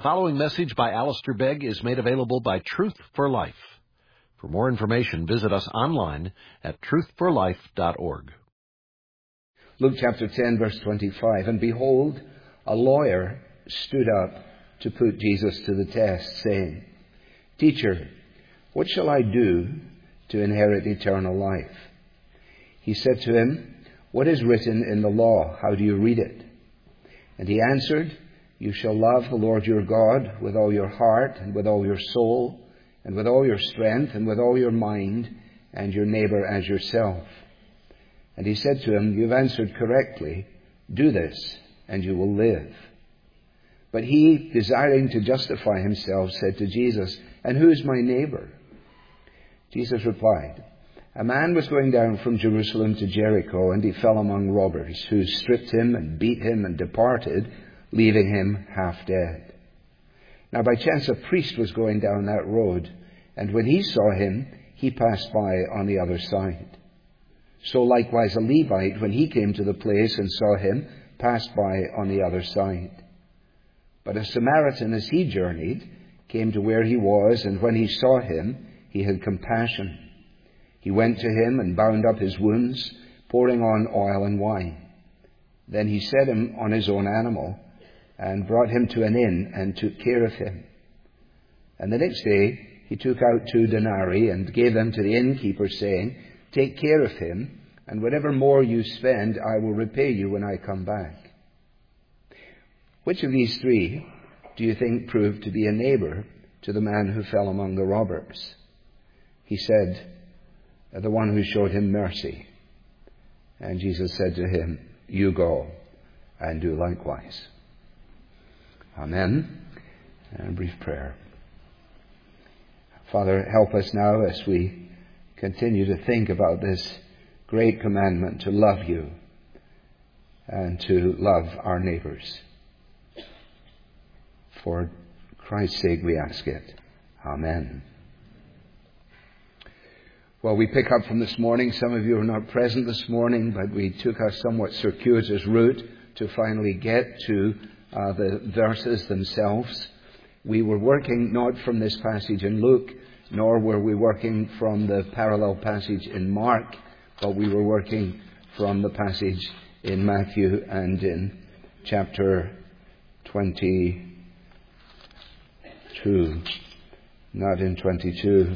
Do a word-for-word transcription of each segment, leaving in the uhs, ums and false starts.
The following message by Alistair Begg is made available by Truth for Life. For more information, visit us online at truth for life dot org. Luke chapter ten, verse twenty-five. And behold, a lawyer stood up to put Jesus to the test, saying, Teacher, what shall I do to inherit eternal life? He said to him, What is written in the law? How do you read it? And he answered, You shall love the Lord your God with all your heart and with all your soul and with all your strength and with all your mind, and your neighbor as yourself. And he said to him, You've answered correctly. Do this, and you will live. But he, desiring to justify himself, said to Jesus, And who is my neighbor? Jesus replied, A man was going down from Jerusalem to Jericho, and he fell among robbers, who stripped him and beat him and departed, leaving him half dead. Now by chance a priest was going down that road, and when he saw him, he passed by on the other side. So likewise a Levite, when he came to the place and saw him, passed by on the other side. But a Samaritan, as he journeyed, came to where he was, and when he saw him, he had compassion. He went to him and bound up his wounds, pouring on oil and wine. Then he set him on his own animal, and brought him to an inn, and took care of him. And the next day he took out two denarii, and gave them to the innkeeper, saying, Take care of him, and whatever more you spend, I will repay you when I come back. Which of these three do you think proved to be a neighbor to the man who fell among the robbers? He said, The one who showed him mercy. And Jesus said to him, You go and do likewise. Amen. And a brief prayer. Father, help us now as we continue to think about this great commandment to love you and to love our neighbors. For Christ's sake we ask it. Amen. Well, we pick up from this morning. Some of you are not present this morning, but we took a somewhat circuitous route to finally get to uh, the verses themselves. We were working not from this passage in Luke, nor were we working from the parallel passage in Mark, but we were working from the passage in Matthew and in chapter twenty-two. Not in twenty-two.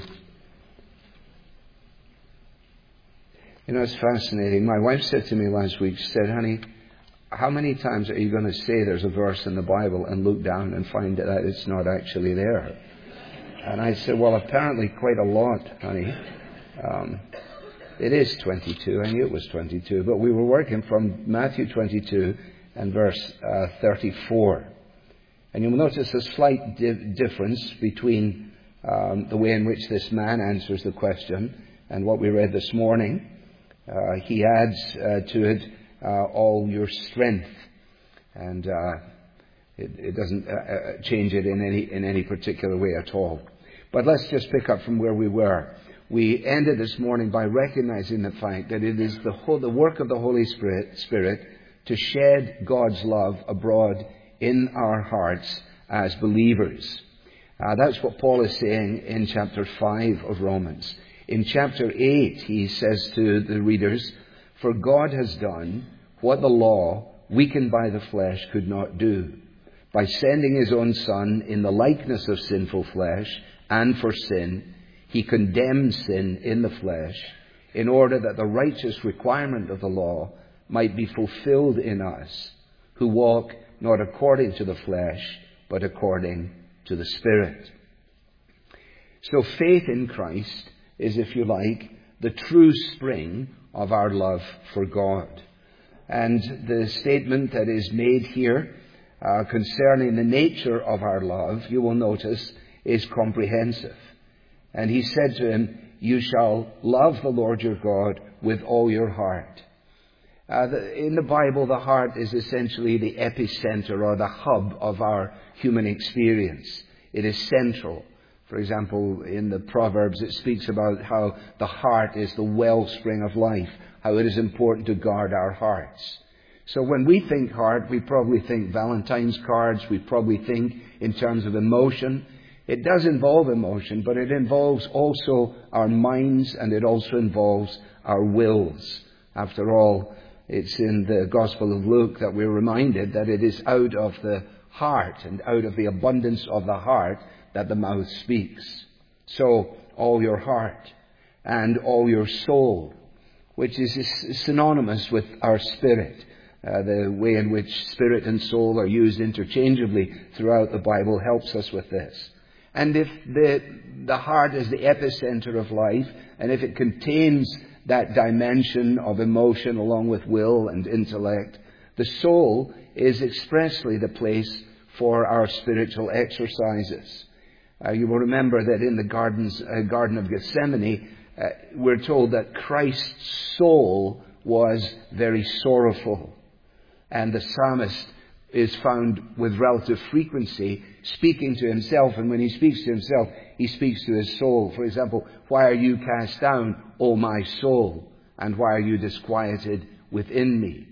You know, it's fascinating. My wife said to me last week, she said, Honey, how many times are you going to say there's a verse in the Bible and look down and find that it's not actually there? And I said, well, apparently quite a lot, honey. Um, it is twenty-two. I knew it was twenty-two. But we were working from Matthew twenty-two and verse uh, thirty-four. And you'll notice a slight di- difference between um, the way in which this man answers the question and what we read this morning. Uh, he adds uh, to it uh, all your strength, and uh, it, it doesn't uh, change it in any in any particular way at all. But let's just pick up from where we were. We ended this morning by recognizing the fact that it is the whole, the work of the Holy Spirit, Spirit to shed God's love abroad in our hearts as believers. Uh, that's what Paul is saying in chapter five of Romans. In chapter eight, he says to the readers, For God has done what the law, weakened by the flesh, could not do, by sending his own Son in the likeness of sinful flesh, and for sin, he condemned sin in the flesh, in order that the righteous requirement of the law might be fulfilled in us, who walk not according to the flesh, but according to the Spirit. So faith in Christ is, if you like, the true spring of our love for God. And the statement that is made here uh, concerning the nature of our love, you will notice, is comprehensive. And he said to him, You shall love the Lord your God with all your heart. Uh, the, in the Bible, the heart is essentially the epicenter or the hub of our human experience. It is central. For example, in the Proverbs, it speaks about how the heart is the wellspring of life, how it is important to guard our hearts. So when we think heart, we probably think Valentine's cards, we probably think in terms of emotion. It does involve emotion, but it involves also our minds, and it also involves our wills. After all, it's in the Gospel of Luke that we're reminded that it is out of the heart and out of the abundance of the heart that the mouth speaks. So all your heart and all your soul, which is synonymous with our spirit. Uh, the way in which spirit and soul are used interchangeably throughout the Bible helps us with this. And if the, the heart is the epicenter of life, and if it contains that dimension of emotion along with will and intellect, the soul is expressly the place for our spiritual exercises. Uh, you will remember that in the gardens, uh, Garden of Gethsemane, uh, we're told that Christ's soul was very sorrowful. And the psalmist is found with relative frequency speaking to himself. And when he speaks to himself, he speaks to his soul. For example, why are you cast down, O my soul? And why are you disquieted within me?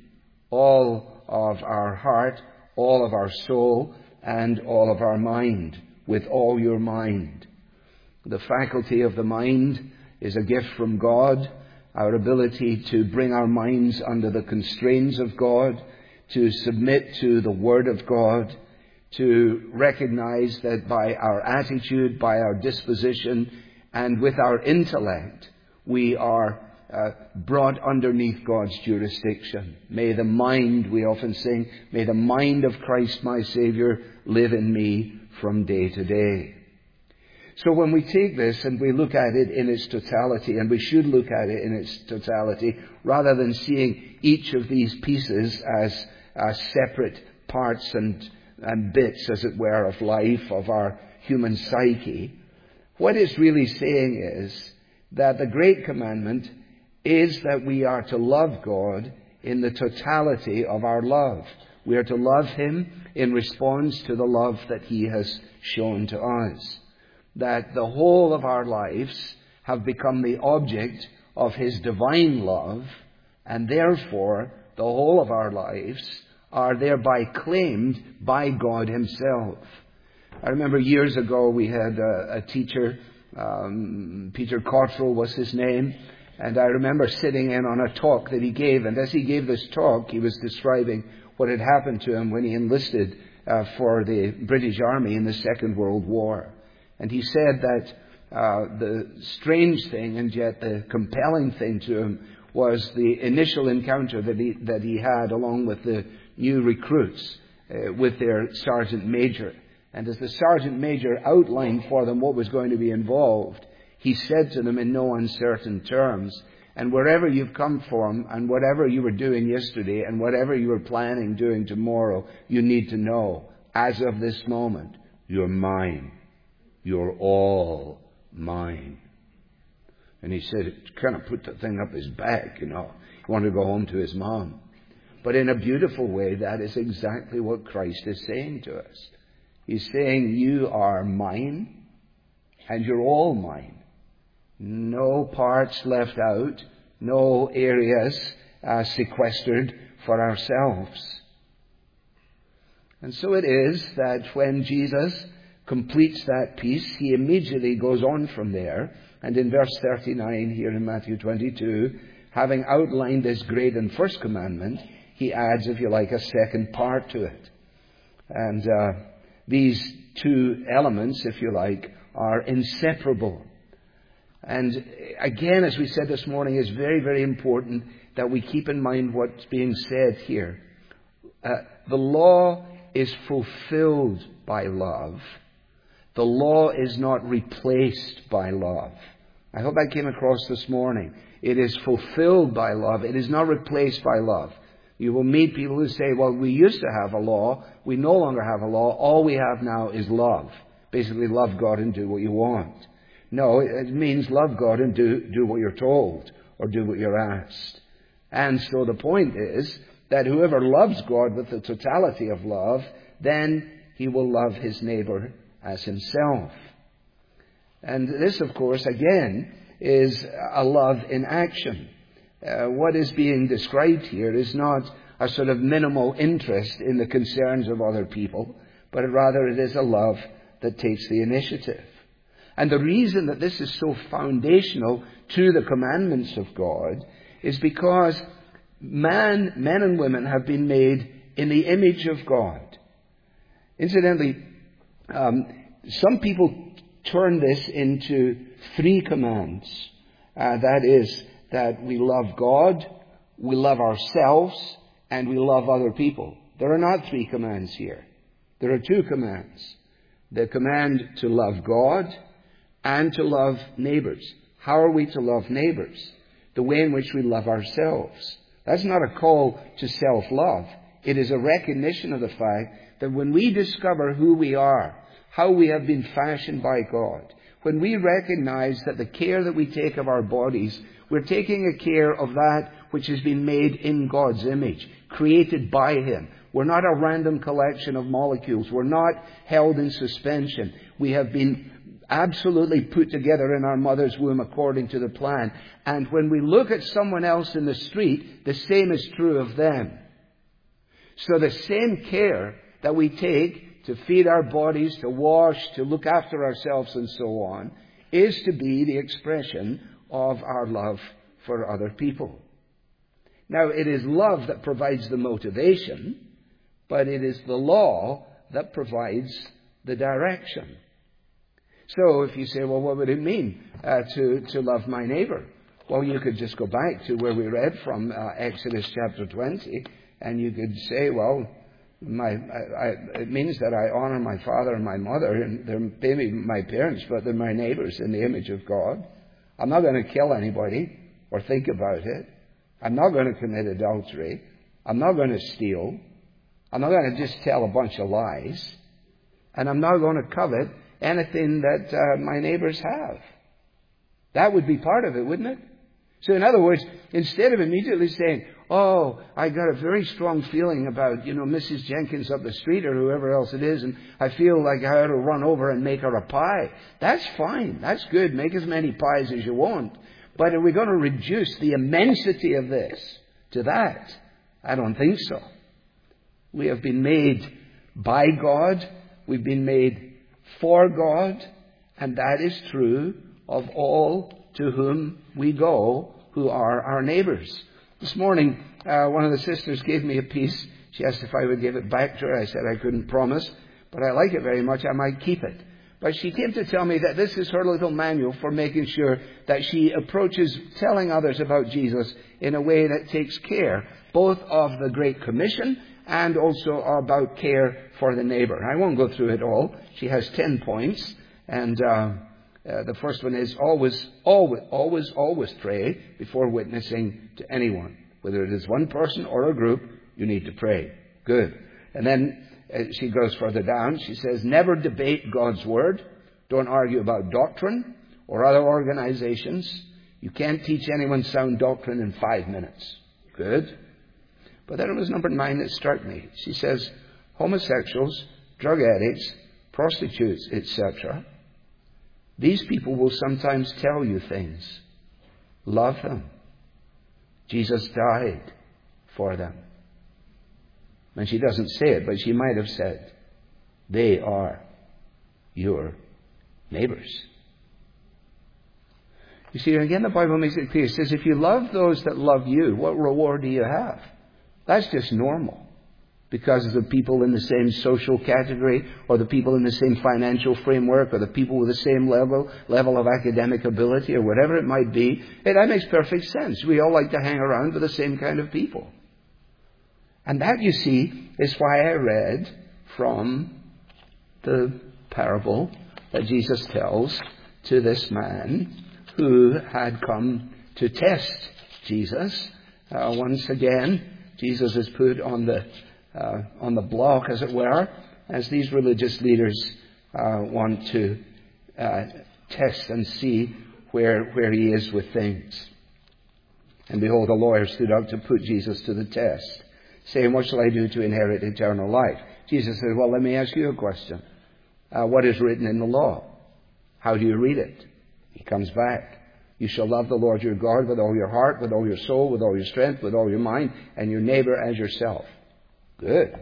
All of our heart, all of our soul, and all of our mind. With all your mind. The faculty of the mind is a gift from God. Our ability to bring our minds under the constraints of God, to submit to the Word of God, to recognize that by our attitude, by our disposition, and with our intellect, we are uh, brought underneath God's jurisdiction. May the mind, we often sing, may the mind of Christ my Savior live in me from day to day. So when we take this and we look at it in its totality, and we should look at it in its totality, rather than seeing each of these pieces as, as separate parts and, and bits, as it were, of life, of our human psyche, what it's really saying is that the great commandment is that we are to love God in the totality of our love. We are to love Him in response to the love that He has shown to us. That the whole of our lives have become the object of His divine love, and therefore the whole of our lives are thereby claimed by God Himself. I remember years ago we had a, a teacher, um, Peter Cottrell was his name, and I remember sitting in on a talk that he gave, and as he gave this talk, he was describing what had happened to him when he enlisted uh, for the British Army in the Second World War. And he said that uh, the strange thing and yet the compelling thing to him was the initial encounter that he, that he had along with the new recruits uh, with their sergeant major. And as the sergeant major outlined for them what was going to be involved, he said to them in no uncertain terms, and wherever you've come from and whatever you were doing yesterday and whatever you were planning doing tomorrow, you need to know, as of this moment, you're mine. You're all mine. And he said, it kind of put the thing up his back, you know. He wanted to go home to his mom. But in a beautiful way, that is exactly what Christ is saying to us. He's saying, you are mine, and you're all mine. No parts left out, no areas uh, sequestered for ourselves. And so it is that when Jesus completes that piece, He immediately goes on from there. And in verse thirty-nine here in Matthew twenty-two, having outlined this great and first commandment, He adds, if you like, a second part to it. And uh, these two elements, if you like, are inseparable. And again, as we said this morning, it's very, very important that we keep in mind what's being said here. Uh, the law is fulfilled by love. The law is not replaced by love. I hope that came across this morning. It is fulfilled by love. It is not replaced by love. You will meet people who say, well, we used to have a law. We no longer have a law. All we have now is love. Basically, love God and do what you want. No, it means love God and do, do what you're told or do what you're asked. And so the point is that whoever loves God with the totality of love, then he will love his neighbor as himself. And this, of course, again, is a love in action. Uh, what is being described here is not a sort of minimal interest in the concerns of other people, but rather it is a love that takes the initiative. And the reason that this is so foundational to the commandments of God is because man, men and women have been made in the image of God. Incidentally, um, some people turn this into three commands. Uh, that is, that we love God, we love ourselves, and we love other people. There are not three commands here. There are two commands. The command to love God and to love neighbors. How are we to love neighbors? The way in which we love ourselves. That's not a call to self-love. It is a recognition of the fact that when we discover who we are, how we have been fashioned by God, when we recognize that the care that we take of our bodies, we're taking a care of that which has been made in God's image, created by Him. We're not a random collection of molecules. We're not held in suspension. We have been absolutely put together in our mother's womb according to the plan. And when we look at someone else in the street, the same is true of them. So the same care that we take to feed our bodies, to wash, to look after ourselves and so on, is to be the expression of our love for other people. Now, it is love that provides the motivation, but it is the law that provides the direction. So if you say, well, what would it mean uh, to, to love my neighbor? Well, you could just go back to where we read from uh, Exodus chapter twenty, and you could say, well, my, I, I, it means that I honor my father and my mother, and they're maybe my parents, but they're my neighbors in the image of God. I'm not going to kill anybody or think about it. I'm not going to commit adultery. I'm not going to steal. I'm not going to just tell a bunch of lies. And I'm not going to covet anything that uh, my neighbors have. That would be part of it, wouldn't it? So in other words, instead of immediately saying, oh, I got a very strong feeling about, you know, Missus Jenkins up the street or whoever else it is, and I feel like I ought to run over and make her a pie. That's fine. That's good. Make as many pies as you want. But are we going to reduce the immensity of this to that? I don't think so. We have been made by God. We've been made for God. And that is true of all to whom we go, who are our neighbors. This morning, uh, one of the sisters gave me a piece. She asked if I would give it back to her. I said I couldn't promise, but I like it very much. I might keep it. But she came to tell me that this is her little manual for making sure that she approaches telling others about Jesus in a way that takes care both of the Great Commission and also about care for the neighbor. I won't go through it all. She has ten points, and uh, uh, the first one is always, always, always, always pray before witnessing to anyone. Whether it is one person or a group, you need to pray. Good. And then uh, she goes further down. She says, never debate God's Word. Don't argue about doctrine or other organizations. You can't teach anyone sound doctrine in five minutes. Good. But then it was number nine that struck me. She says, homosexuals, drug addicts, prostitutes, et cetera, these people will sometimes tell you things. Love them. Jesus died for them. And she doesn't say it, but she might have said, they are your neighbors. You see, again, the Bible makes it clear. It says, if you love those that love you, what reward do you have? That's just normal. Because of the people in the same social category, or the people in the same financial framework, or the people with the same level level of academic ability, or whatever it might be. Hey, that makes perfect sense. We all like to hang around with the same kind of people. And that, you see, is why I read from the parable that Jesus tells to this man who had come to test Jesus. Uh, once again, Jesus is put on the uh, on the block, as it were, as these religious leaders uh, want to uh, test and see where where he is with things. And behold, a lawyer stood up to put Jesus to the test, saying, what shall I do to inherit eternal life? Jesus said, well, let me ask you a question. Uh, what is written in the law? How do you read it? He comes back. You shall love the Lord your God with all your heart, with all your soul, with all your strength, with all your mind, and your neighbor as yourself. Good.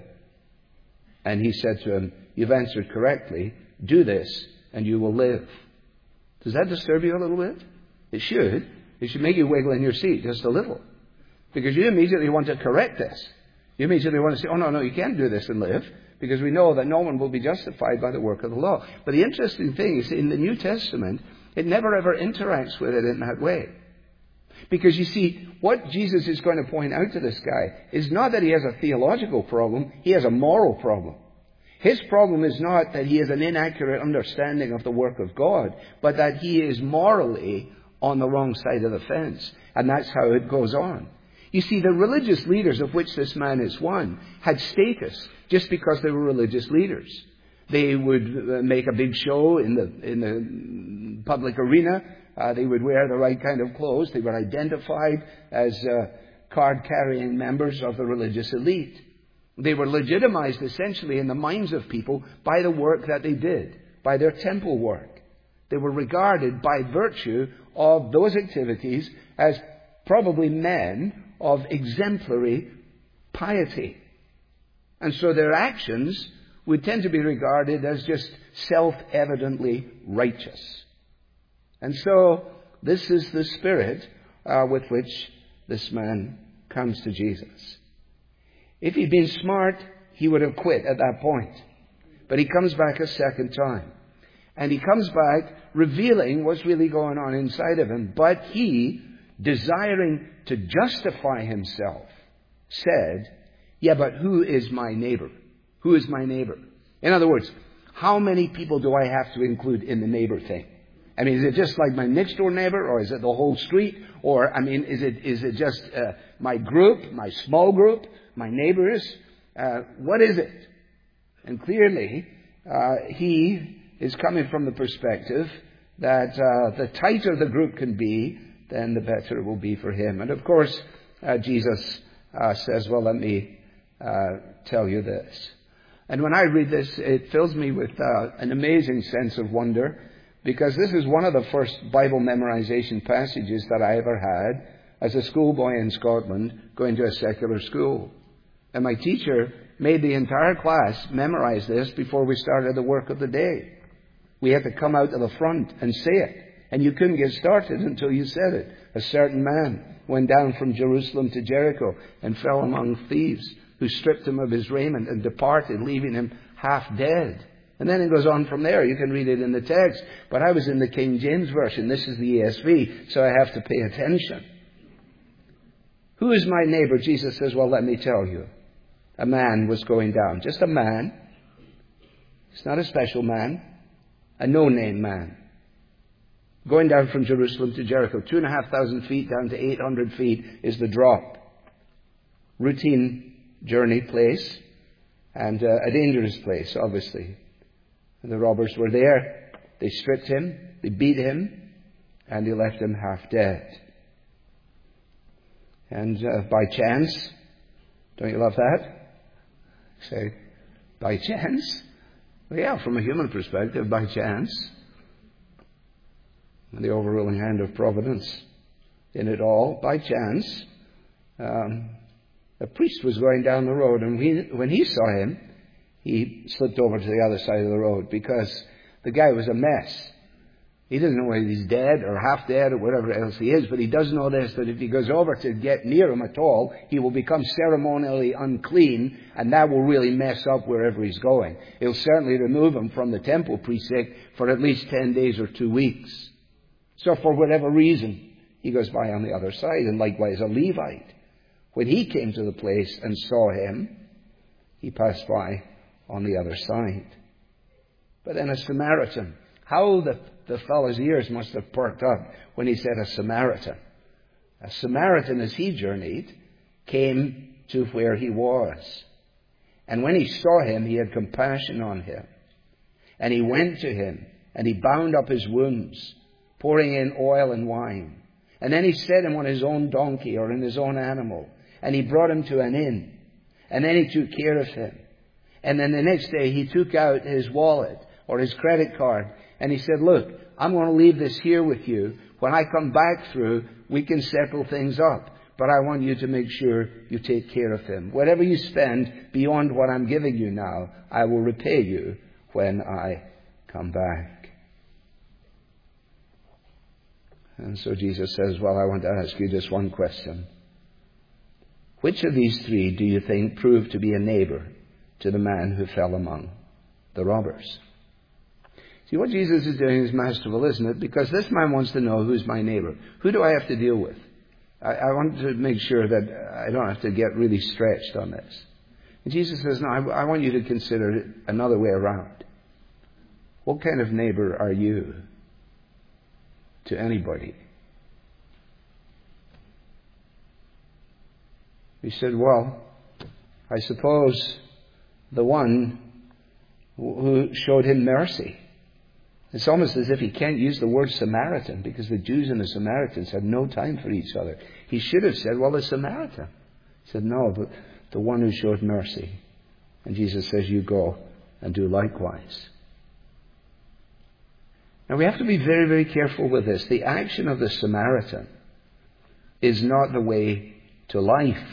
And he said to him, you've answered correctly. Do this, and you will live. Does that disturb you a little bit? It should. It should make you wiggle in your seat just a little. Because you immediately want to correct this. You immediately want to say, oh, no, no, you can't do this and live. Because we know that no one will be justified by the work of the law. But the interesting thing is, in the New Testament, it never ever interacts with it in that way. Because you see, what Jesus is going to point out to this guy is not that he has a theological problem, he has a moral problem. His problem is not that he has an inaccurate understanding of the work of God, but that he is morally on the wrong side of the fence. And that's how it goes on. You see, the religious leaders, of which this man is one, had status just because they were religious leaders. They would make a big show in the in the public arena. Uh, they would wear the right kind of clothes. They were identified as uh, card-carrying members of the religious elite. They were legitimized essentially in the minds of people by the work that they did, by their temple work. They were regarded by virtue of those activities as probably men of exemplary piety. And so their actions would tend to be regarded as just self-evidently righteous. And so this is the spirit uh, with which this man comes to Jesus. If he'd been smart, he would have quit at that point. But he comes back a second time. And he comes back revealing what's really going on inside of him. But he, desiring to justify himself, said, yeah, but who is my neighbor? Who is my neighbor? In other words, how many people do I have to include in the neighbor thing? I mean, is it just like my next door neighbor, or is it the whole street? Or, I mean, is it is it just uh, my group, my small group, my neighbors? Uh, what is it? And clearly, uh, he is coming from the perspective that uh, the tighter the group can be, then the better it will be for him. And of course, uh, Jesus uh, says, well, let me uh, tell you this. And when I read this, it fills me with uh, an amazing sense of wonder, because this is one of the first Bible memorization passages that I ever had as a schoolboy in Scotland going to a secular school. And my teacher made the entire class memorize this before we started the work of the day. We had to come out to the front and say it. And you couldn't get started until you said it. A certain man went down from Jerusalem to Jericho and fell among thieves, who stripped him of his raiment and departed, leaving him half dead. And then it goes on from there. You can read it in the text. But I was in the King James Version. This is the E S V, so I have to pay attention. Who is my neighbor? Jesus says, well, let me tell you. A man was going down. Just a man. It's not a special man. A no-name man. Going down from Jerusalem to Jericho. Two and a half thousand feet down to eight hundred feet is the drop. Routine journey place. And uh, a dangerous place, obviously. And the robbers were there. They stripped him. They beat him. And they left him half dead. And uh, by chance, don't you love that? Say, by chance? Well, yeah, from a human perspective, by chance. And the overruling hand of providence in it all, by chance, um, a priest was going down the road, and we, when he saw him, he slipped over to the other side of the road, because the guy was a mess. He doesn't know whether he's dead or half dead or whatever else he is, but he does know this, that if he goes over to get near him at all, he will become ceremonially unclean, and that will really mess up wherever he's going. It'll certainly remove him from the temple precinct for at least ten days or two weeks. So for whatever reason, he goes by on the other side, and likewise a Levite. When he came to the place and saw him, he passed by on the other side. But then a Samaritan. How the, the fellow's ears must have perked up when he said a Samaritan. A Samaritan, as he journeyed, came to where he was. And when he saw him, he had compassion on him. And he went to him, and he bound up his wounds, pouring in oil and wine. And then he set him on his own donkey or in his own animal. And he brought him to an inn. And then he took care of him. And then the next day he took out his wallet, or his credit card. And he said, look, I'm going to leave this here with you. When I come back through, we can settle things up. But I want you to make sure you take care of him. Whatever you spend beyond what I'm giving you now, I will repay you when I come back. And so Jesus says, well, I want to ask you just one question. Which of these three do you think proved to be a neighbor to the man who fell among the robbers? See, what Jesus is doing is masterful, isn't it? Because this man wants to know, who's my neighbor? Who do I have to deal with? I, I want to make sure that I don't have to get really stretched on this. And Jesus says, no, I, I want you to consider it another way around. What kind of neighbor are you to anybody? He said, well, I suppose the one who showed him mercy. It's almost as if he can't use the word Samaritan, because the Jews and the Samaritans had no time for each other. He should have said, well, the Samaritan. He said, no, but the one who showed mercy. And Jesus says, you go and do likewise. Now we have to be very, very careful with this. The action of the Samaritan is not the way to life.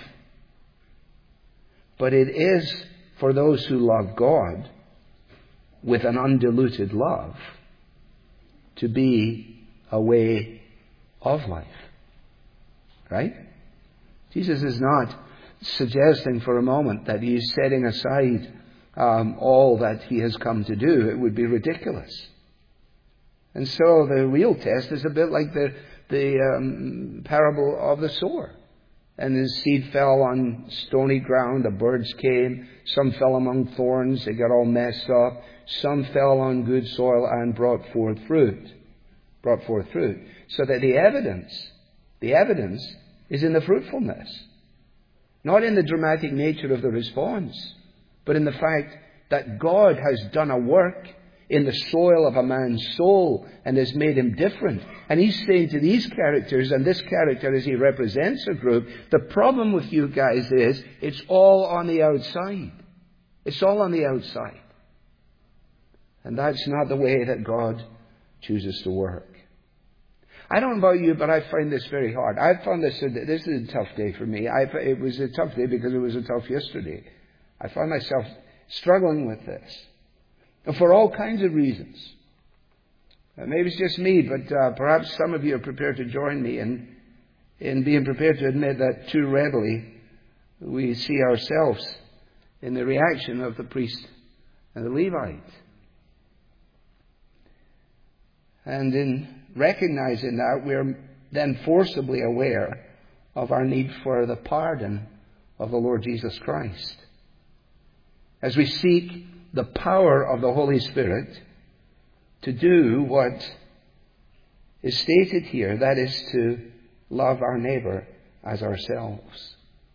But it is for those who love God with an undiluted love to be a way of life. Right? Jesus is not suggesting for a moment that he's setting aside um, all that he has come to do. It would be ridiculous. And so the real test is a bit like the, the um, parable of the sower. And his seed fell on stony ground, the birds came. Some fell among thorns, they got all messed up. Some fell on good soil and brought forth fruit. Brought forth fruit. So that the evidence, the evidence is in the fruitfulness. Not in the dramatic nature of the response, but in the fact that God has done a work in the soil of a man's soul and has made him different. And he's saying to these characters, and this character as he represents a group, the problem with you guys is it's all on the outside. It's all on the outside. And that's not the way that God chooses to work. I don't know about you, but I find this very hard. I found this, this is a tough day for me. I, it was a tough day because it was a tough yesterday. I found myself struggling with this. And for all kinds of reasons. Uh, maybe it's just me, but uh, perhaps some of you are prepared to join me in, in being prepared to admit that too readily we see ourselves in the reaction of the priest and the Levite. And in recognizing that, we're then forcibly aware of our need for the pardon of the Lord Jesus Christ. As we seek the power of the Holy Spirit to do what is stated here, that is to love our neighbor as ourselves.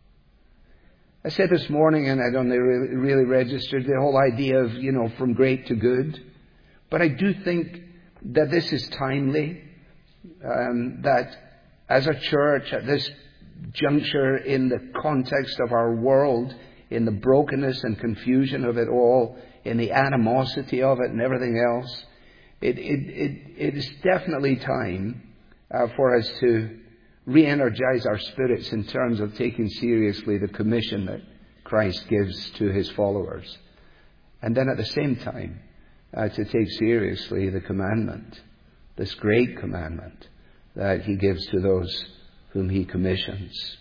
I said this morning, and I don't really, really registered the whole idea of, you know, from great to good. But I do think that this is timely, um, that as a church at this juncture in the context of our world, in the brokenness and confusion of it all, in the animosity of it and everything else, it, it, it, it is definitely time uh, for us to re-energize our spirits in terms of taking seriously the commission that Christ gives to his followers. And then at the same time, uh, to take seriously the commandment, this great commandment that he gives to those whom he commissions.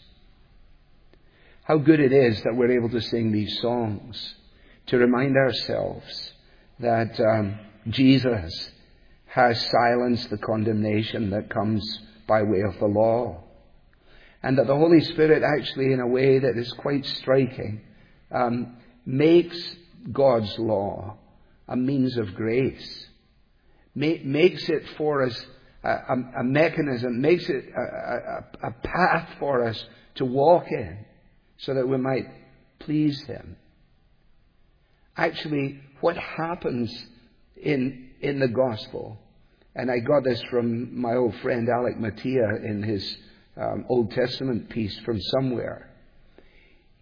How good it is that we're able to sing these songs to remind ourselves that um, Jesus has silenced the condemnation that comes by way of the law. And that the Holy Spirit actually, in a way that is quite striking, um, makes God's law a means of grace. Ma- makes it for us a, a, a mechanism, makes it a, a, a path for us to walk in, so that we might please him. Actually, what happens in in the gospel, and I got this from my old friend Alec Mattia in his um, Old Testament piece from somewhere.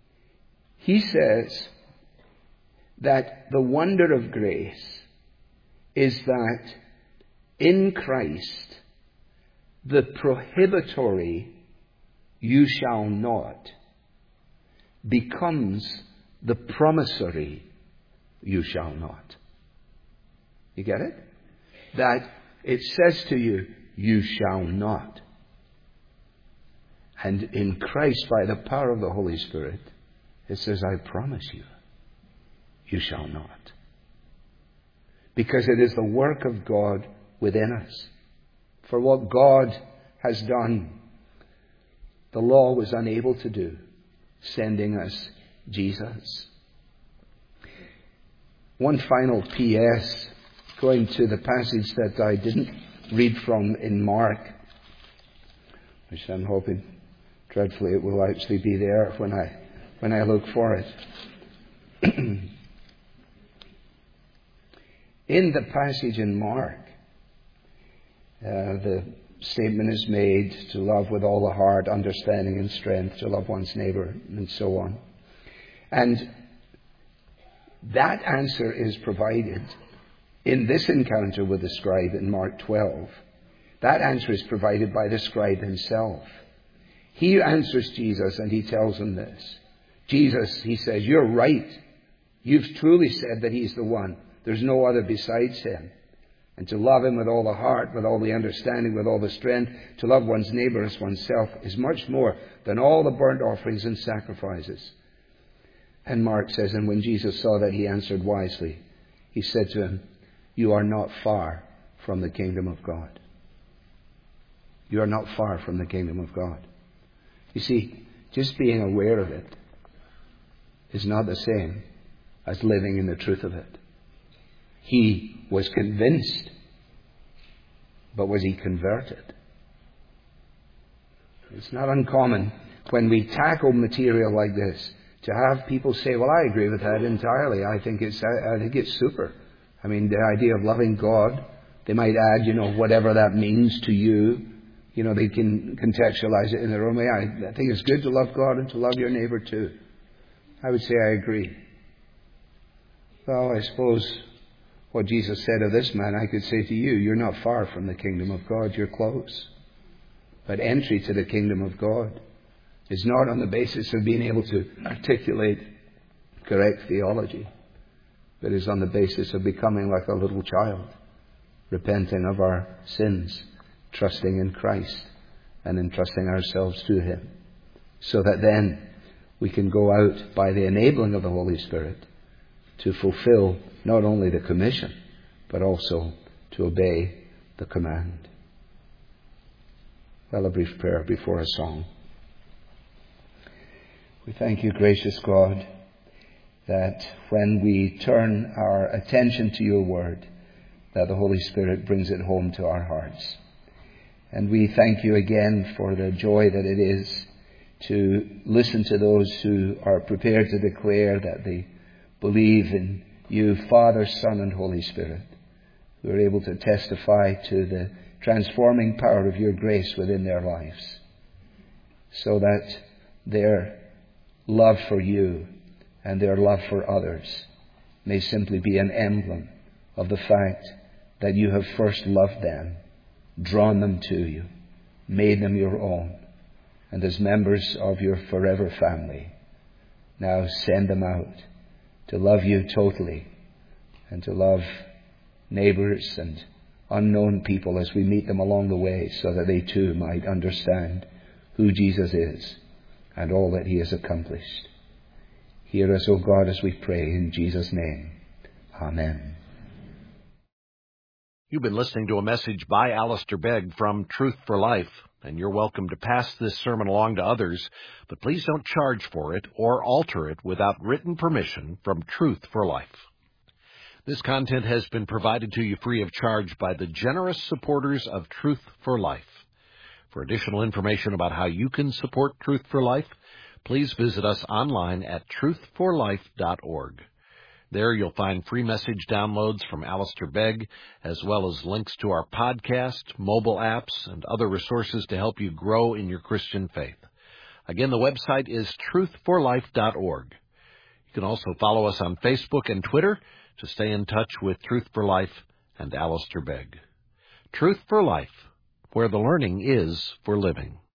He says that the wonder of grace is that in Christ, the prohibitory "you shall not" becomes the promissory "you shall not." You get it? That it says to you, "You shall not." And in Christ, by the power of the Holy Spirit, it says, "I promise you, you shall not." Because it is the work of God within us. For what God has done, the law was unable to do, sending us Jesus. One final P S, going to the passage that I didn't read from in Mark, which I'm hoping dreadfully it will actually be there when I when I look for it. In the passage in Mark, uh, the statement is made to love with all the heart, understanding, and strength, to love one's neighbor, and so on. And that answer is provided in this encounter with the scribe in Mark twelve. That answer is provided by the scribe himself. He answers Jesus and he tells him this. Jesus, he says, "You're right. You've truly said that he's the one. There's no other besides him. And to love him with all the heart, with all the understanding, with all the strength, to love one's neighbor as oneself is much more than all the burnt offerings and sacrifices." And Mark says, and when Jesus saw that, he answered wisely. He said to him, "You are not far from the kingdom of God." You are not far from the kingdom of God. You see, just being aware of it is not the same as living in the truth of it. He was convinced, but was he converted? It's not uncommon when we tackle material like this to have people say, "Well, I agree with that entirely. I think it's I think it's super." I mean, the idea of loving God, they might add, you know, whatever that means to you. You know, they can contextualize it in their own way. I, I think it's good to love God and to love your neighbor too. I would say I agree. Well, I suppose what Jesus said of this man, I could say to you, you're not far from the kingdom of God. You're close. But entry to the kingdom of God is not on the basis of being able to articulate correct theology, but is on the basis of becoming like a little child, repenting of our sins, trusting in Christ, and entrusting ourselves to him, so that then we can go out by the enabling of the Holy Spirit to fulfill not only the commission, but also to obey the command. Well, a brief prayer before a song. We thank you, gracious God, that when we turn our attention to your word, that the Holy Spirit brings it home to our hearts. And we thank you again for the joy that it is to listen to those who are prepared to declare that they believe in you, Father, Son, and Holy Spirit, who are able to testify to the transforming power of your grace within their lives, so that their love for you and their love for others may simply be an emblem of the fact that you have first loved them, drawn them to you, made them your own, and as members of your forever family, now send them out to love you totally and to love neighbors and unknown people as we meet them along the way, so that they too might understand who Jesus is and all that he has accomplished. Hear us, O God, as we pray in Jesus' name. Amen. You've been listening to a message by Alistair Begg from Truth for Life, and you're welcome to pass this sermon along to others, but please don't charge for it or alter it without written permission from Truth for Life. This content has been provided to you free of charge by the generous supporters of Truth for Life. For additional information about how you can support Truth for Life, please visit us online at truth for life dot org. There you'll find free message downloads from Alistair Begg, as well as links to our podcast, mobile apps, and other resources to help you grow in your Christian faith. Again, the website is truth for life dot org. You can also follow us on Facebook and Twitter to stay in touch with Truth for Life and Alistair Begg. Truth for Life, where the learning is for living.